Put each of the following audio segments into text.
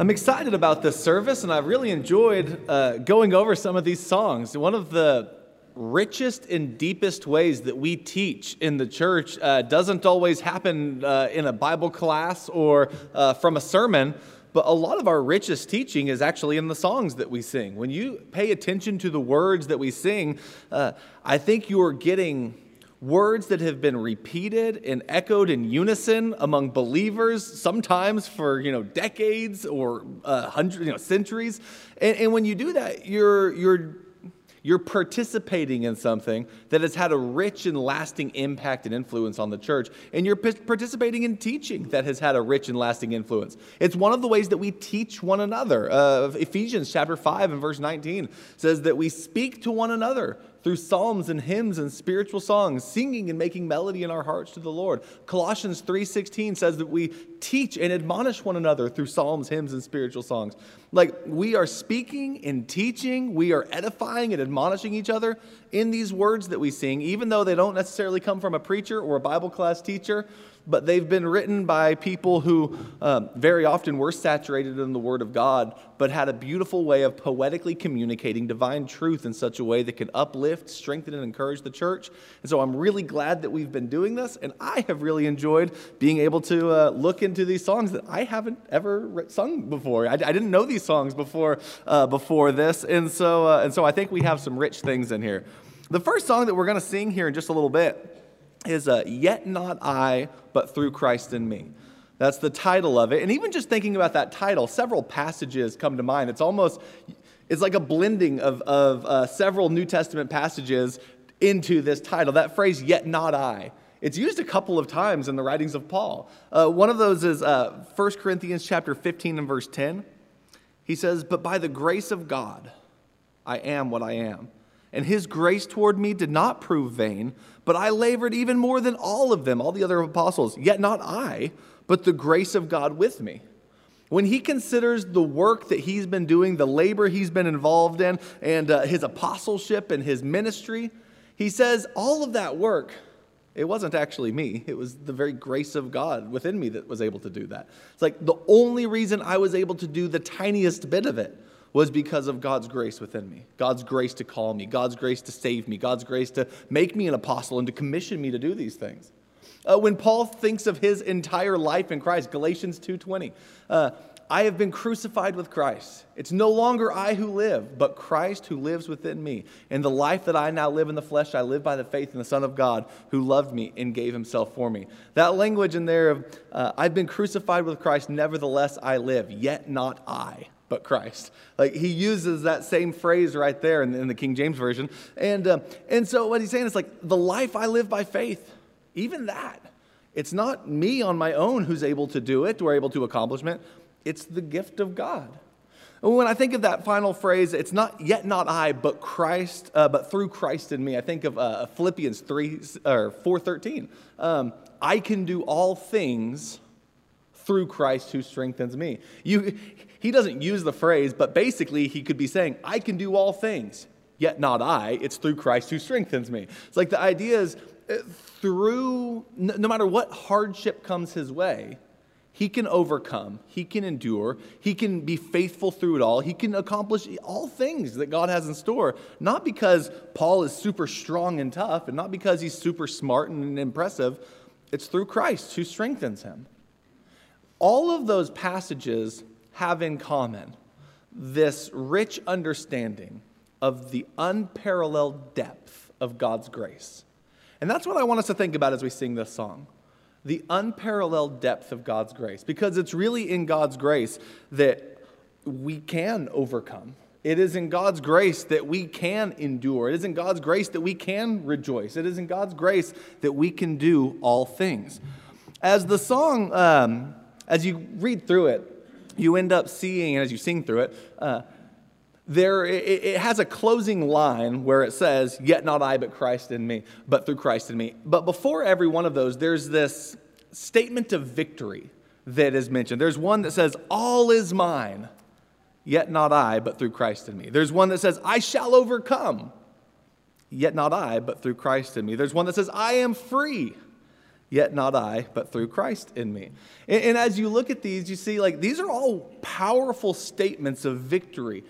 I'm excited about this service, and I've really enjoyed going over some of these songs. One of the richest and deepest ways that we teach in the church doesn't always happen in a Bible class or from a sermon, but a lot of our richest teaching is actually in the songs that we sing. When you pay attention to the words that we sing, I think you're getting words that have been repeated and echoed in unison among believers, sometimes for decades or hundreds, centuries. And when you do that, you're participating in something that has had a rich and lasting impact and influence on the church. And you're participating in teaching that has had a rich and lasting influence. It's one of the ways that we teach one another. Ephesians chapter 5 and verse 19 says that we speak to one another through psalms and hymns and spiritual songs, singing and making melody in our hearts to the Lord. Colossians 3:16 says that we teach and admonish one another through psalms, hymns, and spiritual songs. Like, we are speaking and teaching, we are edifying and admonishing each other in these words that we sing, even though they don't necessarily come from a preacher or a Bible class teacher, but they've been written by people who very often were saturated in the Word of God, but had a beautiful way of poetically communicating divine truth in such a way that can uplift, strengthen, and encourage the church. And so I'm really glad that we've been doing this, and I have really enjoyed being able to look into these songs that I haven't ever sung before. I didn't know these songs before this, and so I think we have some rich things in here. The first song that we're going to sing here in just a little bit is Yet Not I, But Through Christ in Me. That's the title of it. And even just thinking about that title, several passages come to mind. It's like a blending of several New Testament passages into this title. That phrase, yet not I, it's used a couple of times in the writings of Paul. One of those is 1 Corinthians chapter 15 and verse 10. He says, "But by the grace of God, I am what I am. And his grace toward me did not prove vain, but I labored even more than all of them," all the other apostles, "yet not I, but the grace of God with me." When he considers the work that he's been doing, the labor he's been involved in, and his apostleship and his ministry, he says, all of that work, it wasn't actually me. It was the very grace of God within me that was able to do that. It's like the only reason I was able to do the tiniest bit of it was because of God's grace within me, God's grace to call me, God's grace to save me, God's grace to make me an apostle and to commission me to do these things. When Paul thinks of his entire life in Christ, Galatians 2:20, "I have been crucified with Christ. It's no longer I who live, but Christ who lives within me. And the life that I now live in the flesh, I live by the faith in the Son of God who loved me and gave himself for me." That language in there of, "I've been crucified with Christ, nevertheless I live, yet not I, but Christ." Like, he uses that same phrase right there in the King James Version. And so what he's saying is, like, the life I live by faith, even that, it's not me on my own who's able to do it or able to accomplish it. It's the gift of God. And when I think of that final phrase, it's not yet not I, but Christ, but through Christ in me, I think of Philippians 4:13. "I can do all things through Christ who strengthens me." He doesn't use the phrase, but basically he could be saying, I can do all things, yet not I. It's through Christ who strengthens me. It's like the idea is through, no matter what hardship comes his way, he can overcome, he can endure, he can be faithful through it all, he can accomplish all things that God has in store, not because Paul is super strong and tough, and not because he's super smart and impressive. It's through Christ who strengthens him. All of those passages have in common this rich understanding of the unparalleled depth of God's grace. And that's what I want us to think about as we sing this song. The unparalleled depth of God's grace. Because it's really in God's grace that we can overcome. It is in God's grace that we can endure. It is in God's grace that we can rejoice. It is in God's grace that we can do all things. As the song, as you read through it, you end up seeing, and as you sing through it, it has a closing line where it says, "Yet not I, but Christ in me, but through Christ in me." But before every one of those, there's this statement of victory that is mentioned. There's one that says, "All is mine, yet not I, but through Christ in me." There's one that says, "I shall overcome, yet not I, but through Christ in me." There's one that says, "I am free, yet not I, but through Christ in me. And as you look at these, you see these are all powerful statements of victory.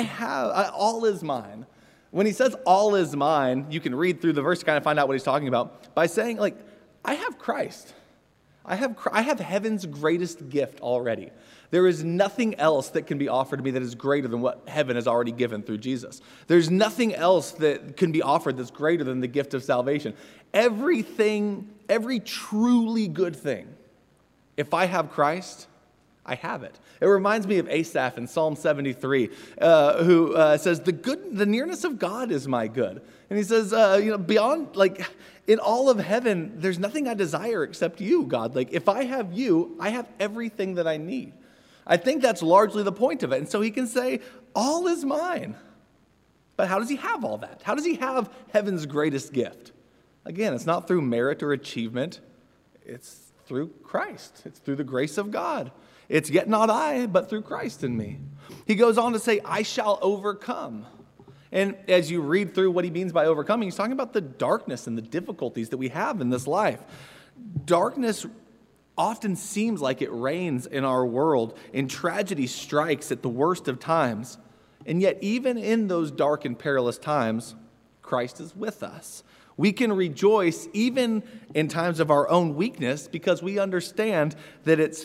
All is mine. When he says all is mine, you can read through the verse to kind of find out what he's talking about by saying I have Christ. I have heaven's greatest gift already. There is nothing else that can be offered to me that is greater than what heaven has already given through Jesus. There's nothing else that can be offered that's greater than the gift of salvation. Everything, every truly good thing, if I have Christ, I have it. It reminds me of Asaph in Psalm 73, who says, the nearness of God is my good. And he says, beyond, in all of heaven, there's nothing I desire except you, God. If I have you, I have everything that I need. I think that's largely the point of it. And so he can say, all is mine. But how does he have all that? How does he have heaven's greatest gift? Again, it's not through merit or achievement. It's through Christ. It's through the grace of God. It's yet not I, but through Christ in me. He goes on to say, I shall overcome. And as you read through what he means by overcoming, he's talking about the darkness and the difficulties that we have in this life. Darkness often seems like it reigns in our world, and tragedy strikes at the worst of times. And yet, even in those dark and perilous times, Christ is with us. We can rejoice even in times of our own weakness because we understand that it's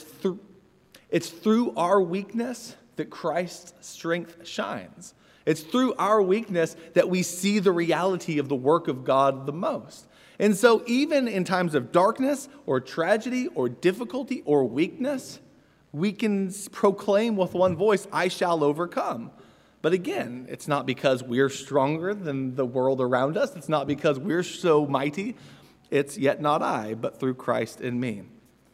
through our weakness that Christ's strength shines. It's through our weakness that we see the reality of the work of God the most. And so even in times of darkness or tragedy or difficulty or weakness, we can proclaim with one voice, I shall overcome. But again, it's not because we're stronger than the world around us. It's not because we're so mighty. It's yet not I, but through Christ in me.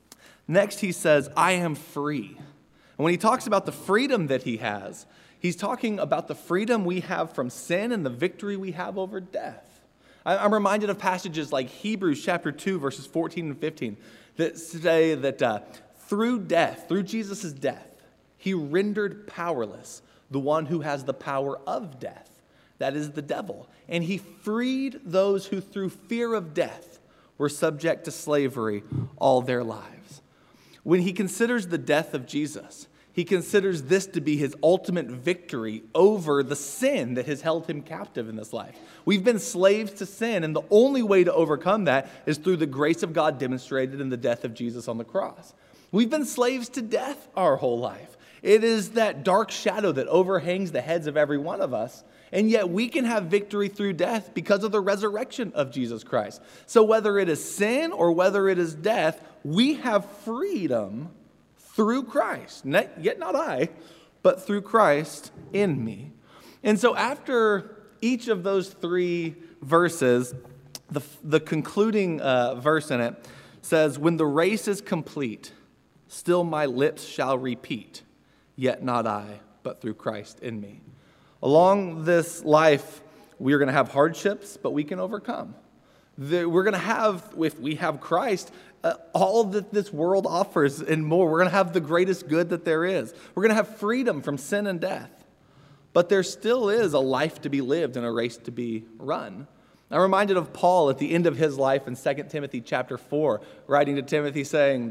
Next, he says, I am free. And when he talks about the freedom that he has, he's talking about the freedom we have from sin and the victory we have over death. I'm reminded of passages like Hebrews chapter 2, verses 14 and 15, that say that through Jesus' death, he rendered powerless the one who has the power of death, that is the devil. And he freed those who through fear of death were subject to slavery all their lives. When he considers the death of Jesus, he considers this to be his ultimate victory over the sin that has held him captive in this life. We've been slaves to sin, and the only way to overcome that is through the grace of God demonstrated in the death of Jesus on the cross. We've been slaves to death our whole life. It is that dark shadow that overhangs the heads of every one of us, and yet we can have victory through death because of the resurrection of Jesus Christ. So whether it is sin or whether it is death, we have freedom through Christ, yet not I, but through Christ in me. And so after each of those three verses, the concluding verse in it says, when the race is complete, still my lips shall repeat, yet not I, but through Christ in me. Along this life, we're going to have hardships, but we can overcome. We're going to have, if we have Christ, all that this world offers and more. We're going to have the greatest good that there is. We're going to have freedom from sin and death. But there still is a life to be lived and a race to be run. I'm reminded of Paul at the end of his life in 2 Timothy chapter 4, writing to Timothy saying,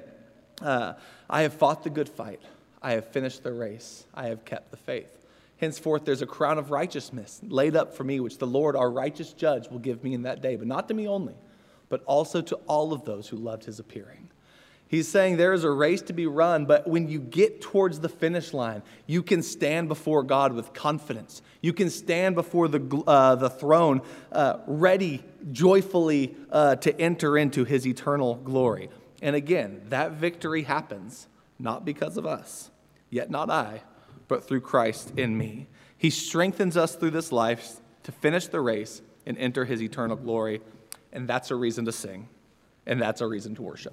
I have fought the good fight. I have finished the race. I have kept the faith. Henceforth, there's a crown of righteousness laid up for me, which the Lord, our righteous judge, will give me in that day, but not to me only, but also to all of those who loved his appearing. He's saying there is a race to be run, but when you get towards the finish line, you can stand before God with confidence. You can stand before the throne, ready, joyfully to enter into his eternal glory. And again, that victory happens not because of us, yet not I, but through Christ in me. He strengthens us through this life to finish the race and enter his eternal glory. And that's a reason to sing, and that's a reason to worship.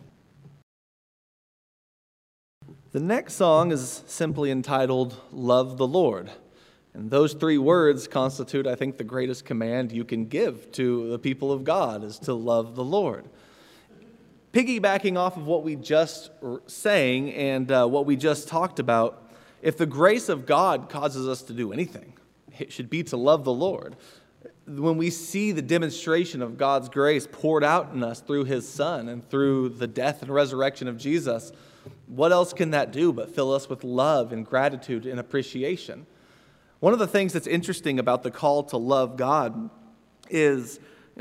The next song is simply entitled, Love the Lord. And those three words constitute, I think, the greatest command you can give to the people of God, is to love the Lord. Piggybacking off of what we just sang and what we just talked about, if the grace of God causes us to do anything, it should be to love the Lord. when we see the demonstration of God's grace poured out in us through his Son and through the death and resurrection of Jesus, what else can that do but fill us with love and gratitude and appreciation? One of the things that's interesting about the call to love God is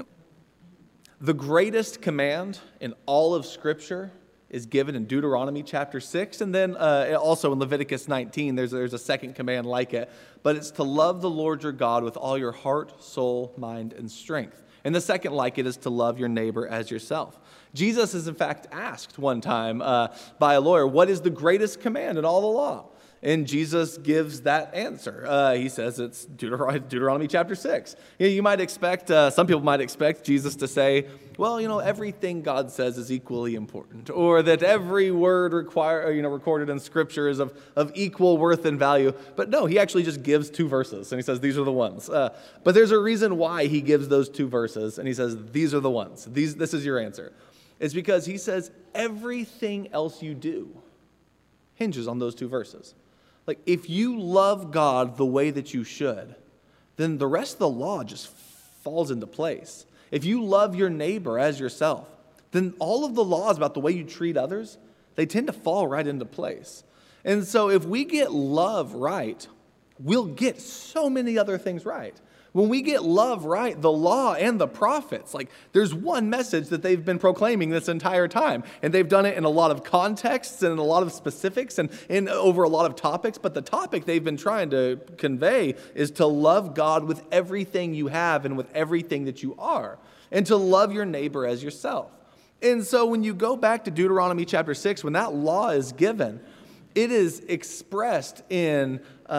the greatest command in all of Scripture is given in Deuteronomy chapter 6, and then also in Leviticus 19, there's a second command like it, but it's to love the Lord your God with all your heart, soul, mind, and strength. And the second like it is to love your neighbor as yourself. Jesus is in fact asked one time by a lawyer, what is the greatest command in all the law? And Jesus gives that answer. He says it's Deuteronomy chapter 6. You might expect, some people might expect Jesus to say, well, everything God says is equally important, or that every word recorded in Scripture is of equal worth and value. But no, he actually just gives two verses, and he says, these are the ones. But there's a reason why he gives those two verses, and he says, these are the ones. This is your answer. It's because he says everything else you do hinges on those two verses. Like, if you love God the way that you should, then the rest of the law just falls into place. If you love your neighbor as yourself, then all of the laws about the way you treat others, they tend to fall right into place. And so if we get love right, we'll get so many other things right. When we get love right, the law and the prophets, there's one message that they've been proclaiming this entire time. And they've done it in a lot of contexts and in a lot of specifics and over a lot of topics. But the topic they've been trying to convey is to love God with everything you have and with everything that you are, and to love your neighbor as yourself. And so when you go back to Deuteronomy chapter 6, when that law is given, it is expressed in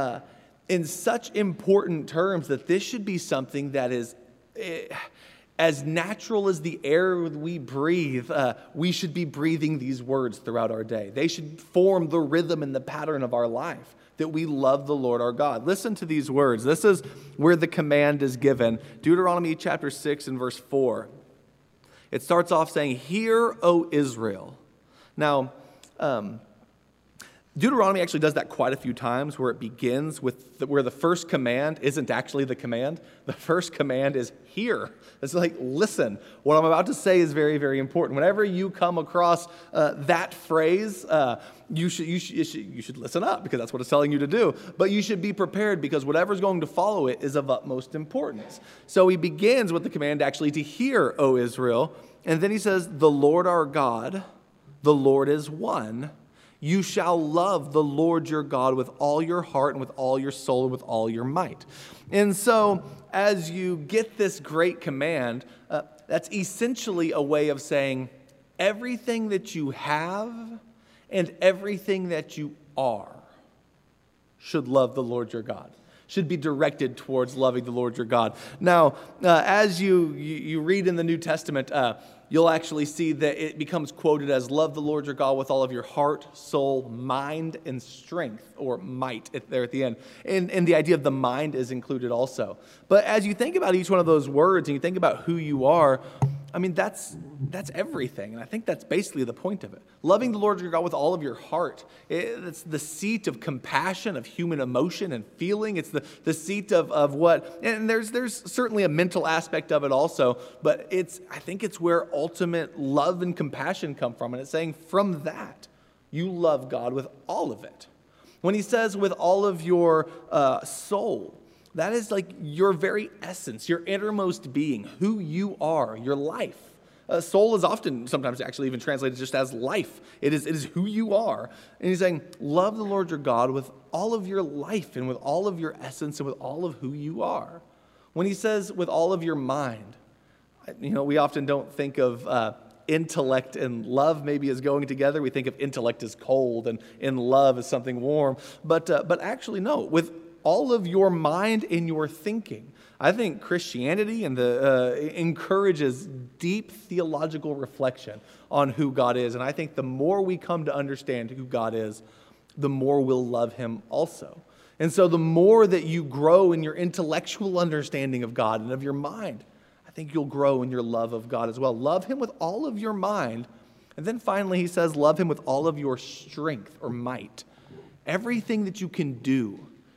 such important terms that this should be something that is as natural as the air we breathe. We should be breathing these words throughout our day. They should form the rhythm and the pattern of our life, that we love the Lord our God. Listen to these words. This is where the command is given. Deuteronomy chapter 6 and verse 4. It starts off saying, "Hear, O Israel." Now, Deuteronomy actually does that quite a few times, where it begins with where the first command isn't actually the command. The first command is hear. It's like, listen. What I'm about to say is very, very important. Whenever you come across that phrase, you should listen up, because that's what it's telling you to do. But you should be prepared, because whatever's going to follow it is of utmost importance. So he begins with the command actually to hear, O Israel. And then he says, the Lord our God, the Lord is one. You shall love the Lord your God with all your heart and with all your soul and with all your might. And so as you get this great command, that's essentially a way of saying everything that you have and everything that you are should love the Lord your God, should be directed towards loving the Lord your God. Now, as you read in the New Testament, you'll actually see that it becomes quoted as love the Lord your God with all of your heart, soul, mind, and strength, or might there at the end. And the idea of the mind is included also. But as you think about each one of those words and you think about who you are, I mean, that's everything. And I think that's basically the point of it. Loving the Lord your God with all of your heart. It's the seat of compassion, of human emotion and feeling. It's the seat of what, and there's certainly a mental aspect of it also, but I think it's where ultimate love and compassion come from. And it's saying from that, you love God with all of it. When he says with all of your soul, that is like your very essence, your innermost being, who you are, your life. Soul is often, sometimes actually even translated just as life. It is who you are. And he's saying, love the Lord your God with all of your life and with all of your essence and with all of who you are. When he says with all of your mind, we often don't think of intellect and love maybe as going together. We think of intellect as cold and love as something warm. But actually, no, with all of your mind and your thinking. I think Christianity encourages deep theological reflection on who God is. And I think the more we come to understand who God is, the more we'll love him also. And so the more that you grow in your intellectual understanding of God and of your mind, I think you'll grow in your love of God as well. Love him with all of your mind. And then finally he says, love him with all of your strength or might. Everything that you can do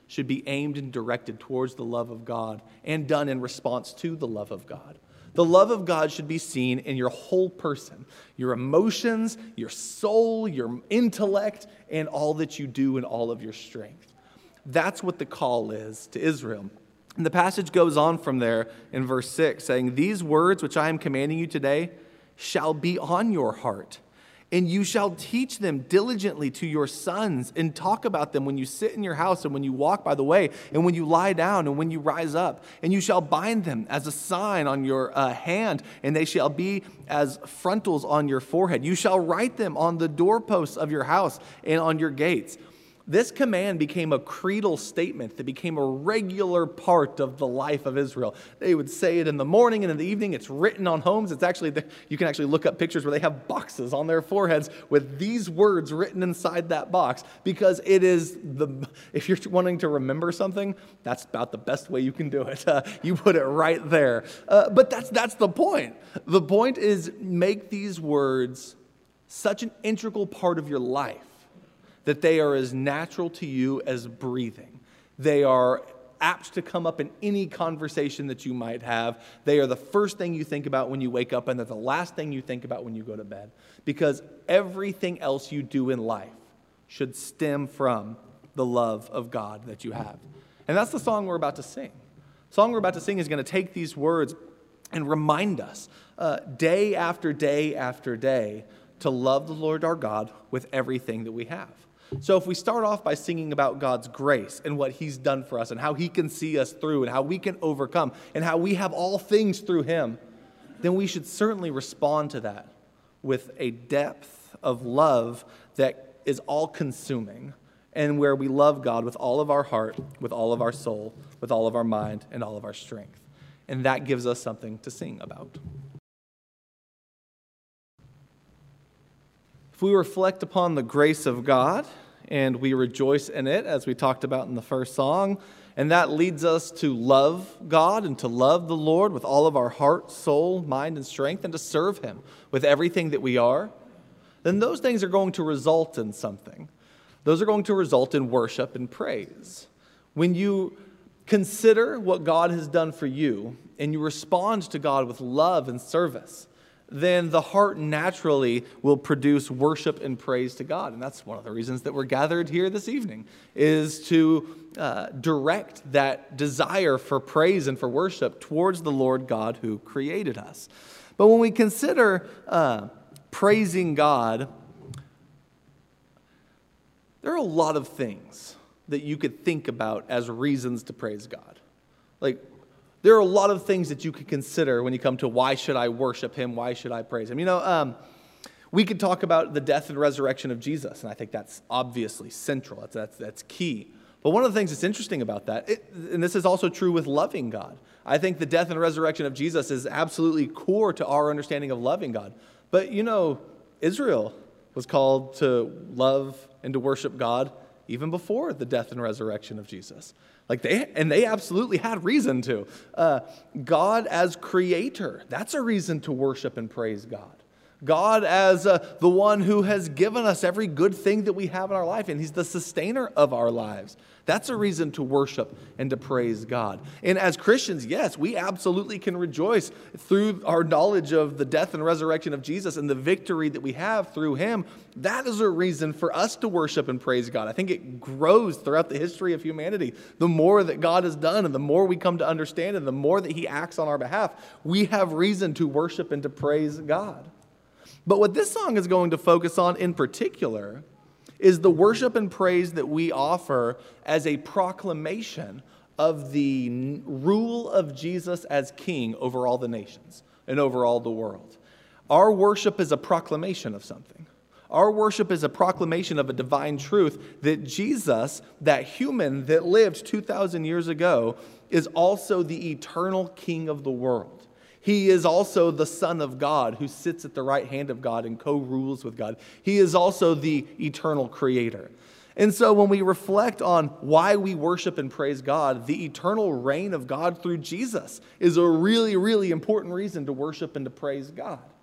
should be aimed and directed towards the love of God and done in response to the love of God. The love of God should be seen in your whole person, your emotions, your soul, your intellect, and all that you do and all of your strength. That's what the call is to Israel. And the passage goes on from there in verse 6, saying, "These words which I am commanding you today shall be on your heart, and you shall teach them diligently to your sons, and talk about them when you sit in your house, and when you walk by the way, and when you lie down, and when you rise up. And you shall bind them as a sign on your hand, and they shall be as frontals on your forehead. You shall write them on the doorposts of your house and on your gates." This command became a creedal statement that became a regular part of the life of Israel. They would say it in the morning and in the evening. It's written on homes. It's actually, you can actually look up pictures where they have boxes on their foreheads with these words written inside that box, because it is if you're wanting to remember something, that's about the best way you can do it. You put it right there. But that's the point. The point is, make these words such an integral part of your life that they are as natural to you as breathing. They are apt to come up in any conversation that you might have. They are the first thing you think about when you wake up, and they're the last thing you think about when you go to bed. Because everything else you do in life should stem from the love of God that you have. And that's the song we're about to sing. The song we're about to sing is going to take these words and remind us day after day after day to love the Lord our God with everything that we have. So if we start off by singing about God's grace and what he's done for us and how he can see us through and how we can overcome and how we have all things through him, then we should certainly respond to that with a depth of love that is all-consuming, and where we love God with all of our heart, with all of our soul, with all of our mind, and all of our strength. And that gives us something to sing about. If we reflect upon the grace of God and we rejoice in it, as we talked about in the first song, and that leads us to love God and to love the Lord with all of our heart, soul, mind, and strength, and to serve him with everything that we are, then those things are going to result in something. Those are going to result in worship and praise. When you consider what God has done for you and you respond to God with love and service, then the heart naturally will produce worship and praise to God. And that's one of the reasons that we're gathered here this evening, is to direct that desire for praise and for worship towards the Lord God who created us. But when we consider praising God, there are a lot of things that you could think about as reasons to praise God. Like, there are a lot of things that you could consider when you come to why should I worship him, why should I praise him. We could talk about the death and resurrection of Jesus, and I think that's obviously central. That's key. But one of the things that's interesting about that, and this is also true with loving God, I think the death and resurrection of Jesus is absolutely core to our understanding of loving God. But Israel was called to love and to worship God even before the death and resurrection of Jesus. They absolutely had reason to. God as creator, that's a reason to worship and praise God. God as the one who has given us every good thing that we have in our life, and he's the sustainer of our lives. That's a reason to worship and to praise God. And as Christians, yes, we absolutely can rejoice through our knowledge of the death and resurrection of Jesus and the victory that we have through him. That is a reason for us to worship and praise God. I think it grows throughout the history of humanity. The more that God has done and the more we come to understand and the more that he acts on our behalf, we have reason to worship and to praise God. But what this song is going to focus on in particular is the worship and praise that we offer as a proclamation of the rule of Jesus as king over all the nations and over all the world. Our worship is a proclamation of something. Our worship is a proclamation of a divine truth that Jesus, that human that lived 2,000 years ago, is also the eternal king of the world. He is also the Son of God who sits at the right hand of God and co-rules with God. He is also the eternal creator. And so when we reflect on why we worship and praise God, the eternal reign of God through Jesus is a really, really important reason to worship and to praise God.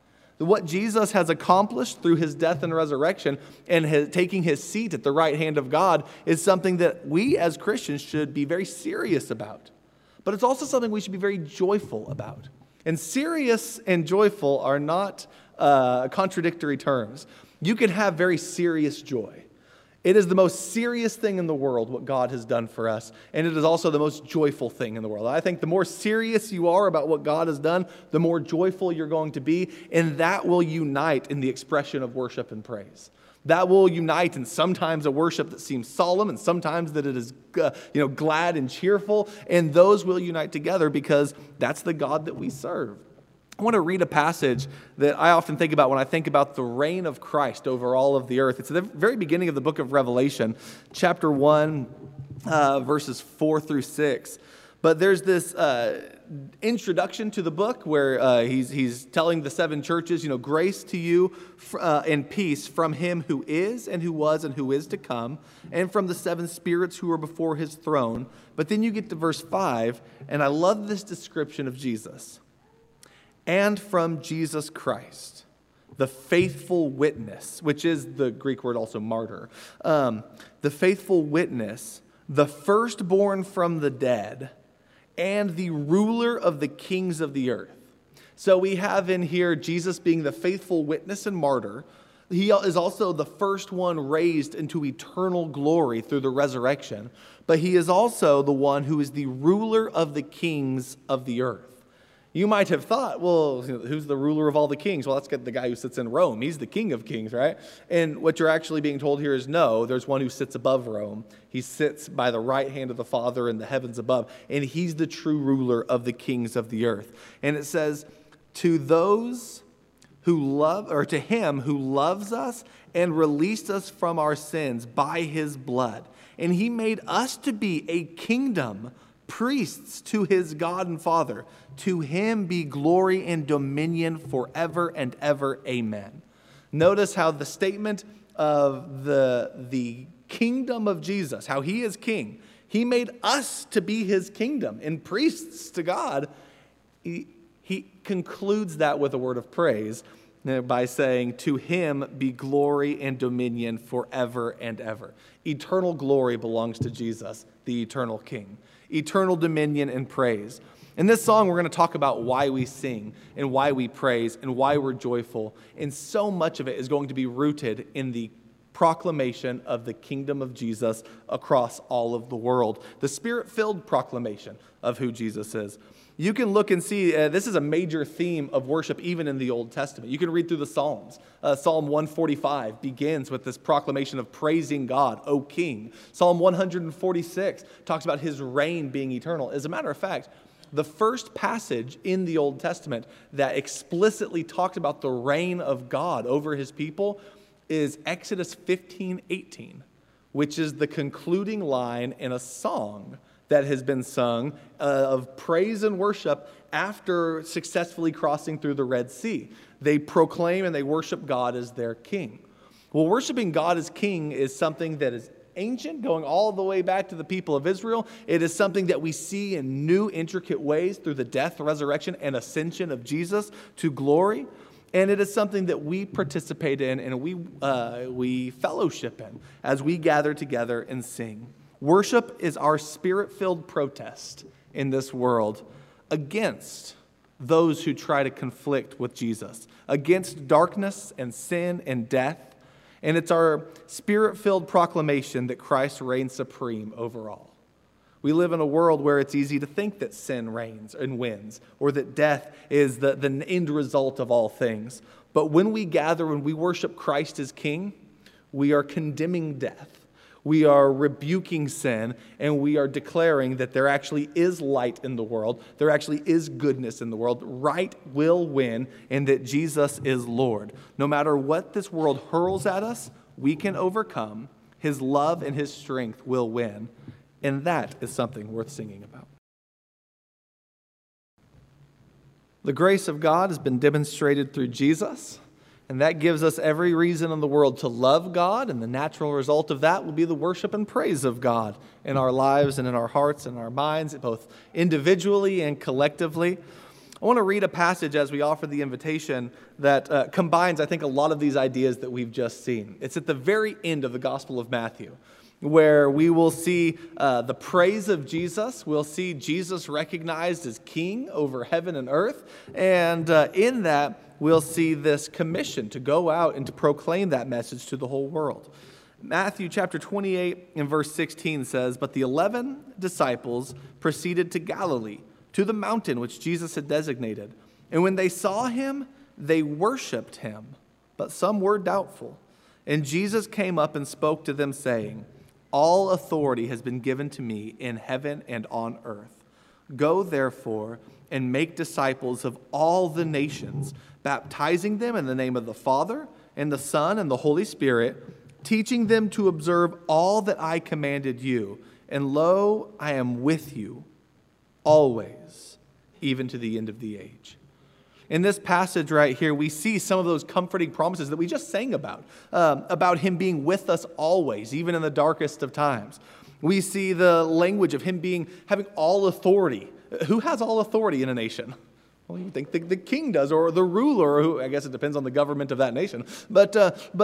What Jesus has accomplished through his death and resurrection and taking his seat at the right hand of God is something that we as Christians should be very serious about. But it's also something we should be very joyful about. And serious and joyful are not contradictory terms. You can have very serious joy. It is the most serious thing in the world, what God has done for us, and it is also the most joyful thing in the world. I think the more serious you are about what God has done, the more joyful you're going to be, and that will unite in the expression of worship and praise. That will unite in sometimes a worship that seems solemn, and sometimes that it is glad and cheerful, and those will unite together because that's the God that we serve. I want to read a passage that I often think about when I think about the reign of Christ over all of the earth. It's at the very beginning of the book of Revelation, chapter 1, verses 4 through 6. But there's this introduction to the book where he's telling the seven churches, grace to you and peace from him who is and who was and who is to come, and from the seven spirits who are before his throne. But then you get to verse 5, and I love this description of Jesus. And from Jesus Christ, the faithful witness, which is the Greek word also martyr, the faithful witness, the firstborn from the dead, and the ruler of the kings of the earth. So we have in here Jesus being the faithful witness and martyr. He is also the first one raised into eternal glory through the resurrection, but he is also the one who is the ruler of the kings of the earth. You might have thought, well, who's the ruler of all the kings? Well, that's the guy who sits in Rome. He's the king of kings, right? And what you're actually being told here is no, there's one who sits above Rome. He sits by the right hand of the Father in the heavens above, and he's the true ruler of the kings of the earth. And it says, to those who love, or to him who loves us and released us from our sins by his blood. And he made us to be a kingdom, priests to his God and Father. To him be glory and dominion forever and ever. Amen. Notice how the statement of the kingdom of Jesus, how he is king, he made us to be his kingdom and priests to God. He concludes that with a word of praise by saying, to him be glory and dominion forever and ever. Eternal glory belongs to Jesus, the eternal King. Eternal dominion and praise. In this song, we're going to talk about why we sing and why we praise and why we're joyful. And so much of it is going to be rooted in the proclamation of the kingdom of Jesus across all of the world. The Spirit-filled proclamation of who Jesus is. You can look and see, this is a major theme of worship even in the Old Testament. You can read through the Psalms. Psalm 145 begins with this proclamation of praising God, O King. Psalm 146 talks about his reign being eternal. As a matter of fact, the first passage in the Old Testament that explicitly talked about the reign of God over his people is Exodus 15:18, which is the concluding line in a song that has been sung of praise and worship after successfully crossing through the Red Sea. They proclaim and they worship God as their king. Well, worshiping God as king is something that is ancient, going all the way back to the people of Israel. It is something that we see in new, intricate ways through the death, resurrection, and ascension of Jesus to glory. And it is something that we participate in and we fellowship in as we gather together and sing. Worship is our spirit-filled protest in this world against those who try to conflict with Jesus, against darkness and sin and death. And it's our spirit-filled proclamation that Christ reigns supreme over all. We live in a world where it's easy to think that sin reigns and wins, or that death is the end result of all things. But when we gather and we worship Christ as King, we are condemning death. We are rebuking sin, and we are declaring that there actually is light in the world. There actually is goodness in the world. Right will win, and that Jesus is Lord. No matter what this world hurls at us, we can overcome. His love and his strength will win. And that is something worth singing about. The grace of God has been demonstrated through Jesus. And that gives us every reason in the world to love God, and the natural result of that will be the worship and praise of God in our lives and in our hearts and our minds, both individually and collectively. I want to read a passage as we offer the invitation that combines, I think, a lot of these ideas that we've just seen. It's at the very end of the Gospel of Matthew, where we will see the praise of Jesus. We'll see Jesus recognized as King over heaven and earth. And in that, we'll see this commission to go out and to proclaim that message to the whole world. Matthew chapter 28 and verse 16 says, "But the 11 disciples proceeded to Galilee, to the mountain which Jesus had designated. And when they saw him, they worshipped him, but some were doubtful. And Jesus came up and spoke to them, saying, 'All authority has been given to me in heaven and on earth. Go, therefore, and make disciples of all the nations, baptizing them in the name of the Father and the Son and the Holy Spirit, teaching them to observe all that I commanded you. And lo, I am with you always, even to the end of the age.'" In this passage right here, we see some of those comforting promises that we just sang about him being with us always, even in the darkest of times. We see the language of him having all authority. Who has all authority in a nation? Well, you think the king does, or the ruler, or who, I guess it depends on the government of that nation. But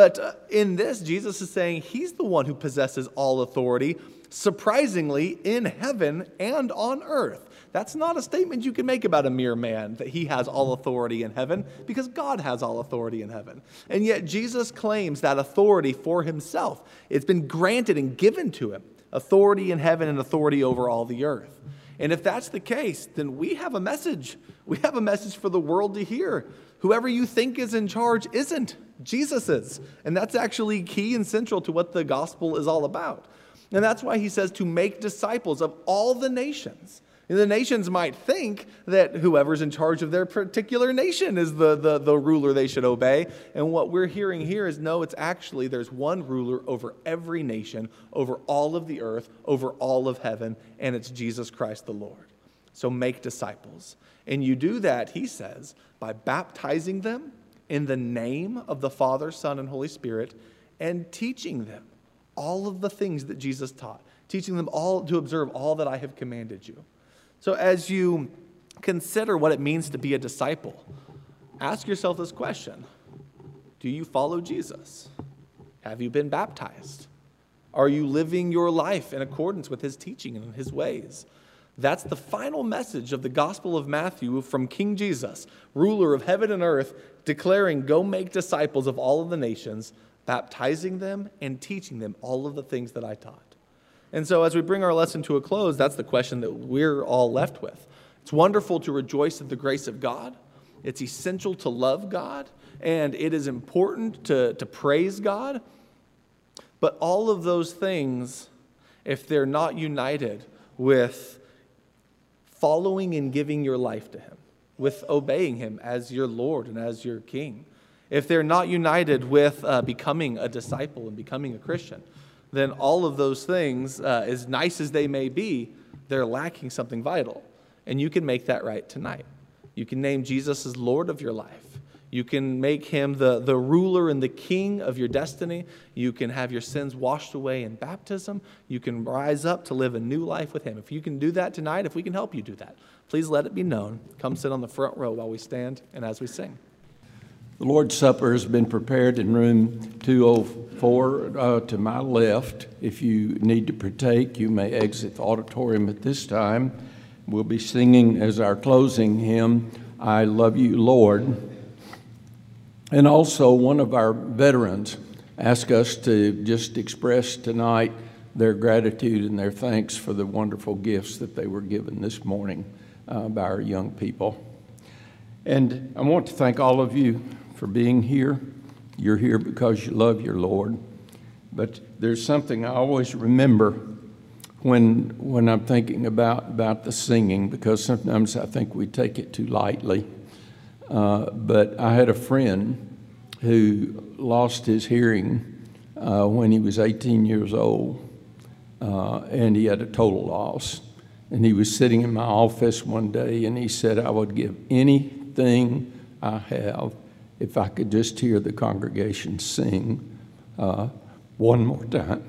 in this, Jesus is saying he's the one who possesses all authority, surprisingly, in heaven and on earth. That's not a statement you can make about a mere man, that he has all authority in heaven, because God has all authority in heaven. And yet Jesus claims that authority for himself. It's been granted and given to him, authority in heaven and authority over all the earth. And if that's the case, then we have a message. We have a message for the world to hear. Whoever you think is in charge isn't. Jesus is. And that's actually key and central to what the gospel is all about. And that's why he says to make disciples of all the nations. And the nations might think that whoever's in charge of their particular nation is the ruler they should obey. And what we're hearing here is, no, it's actually there's one ruler over every nation, over all of the earth, over all of heaven, and it's Jesus Christ the Lord. So make disciples. And you do that, he says, by baptizing them in the name of the Father, Son, and Holy Spirit, and teaching them all of the things that Jesus taught, teaching them all to observe all that I have commanded you. So as you consider what it means to be a disciple, ask yourself this question. Do you follow Jesus? Have you been baptized? Are you living your life in accordance with his teaching and his ways? That's the final message of the Gospel of Matthew from King Jesus, ruler of heaven and earth, declaring, "Go make disciples of all of the nations, baptizing them and teaching them all of the things that I taught." And so as we bring our lesson to a close, that's the question that we're all left with. It's wonderful to rejoice in the grace of God. It's essential to love God. And it is important to praise God. But all of those things, if they're not united with following and giving your life to him, with obeying him as your Lord and as your King, if they're not united with becoming a disciple and becoming a Christian, then all of those things, as nice as they may be, they're lacking something vital. And you can make that right tonight. You can name Jesus as Lord of your life. You can make him the ruler and the king of your destiny. You can have your sins washed away in baptism. You can rise up to live a new life with him. If you can do that tonight, if we can help you do that, please let it be known. Come sit on the front row while we stand and as we sing. The Lord's Supper has been prepared in room 204 to my left. If you need to partake, you may exit the auditorium at this time. We'll be singing as our closing hymn, "I Love You, Lord." And also one of our veterans asked us to just express tonight their gratitude and their thanks for the wonderful gifts that they were given this morning by our young people. And I want to thank all of you for being here. You're here because you love your Lord. But there's something I always remember when I'm thinking about the singing, because sometimes I think we take it too lightly. But I had a friend who lost his hearing when he was 18 years old, and he had a total loss. And he was sitting in my office one day, and he said, "I would give anything I have if I could just hear the congregation sing one more time."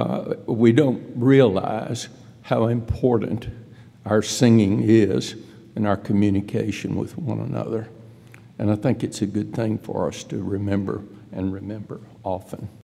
We don't realize how important our singing is in our communication with one another. And I think it's a good thing for us to remember and remember often.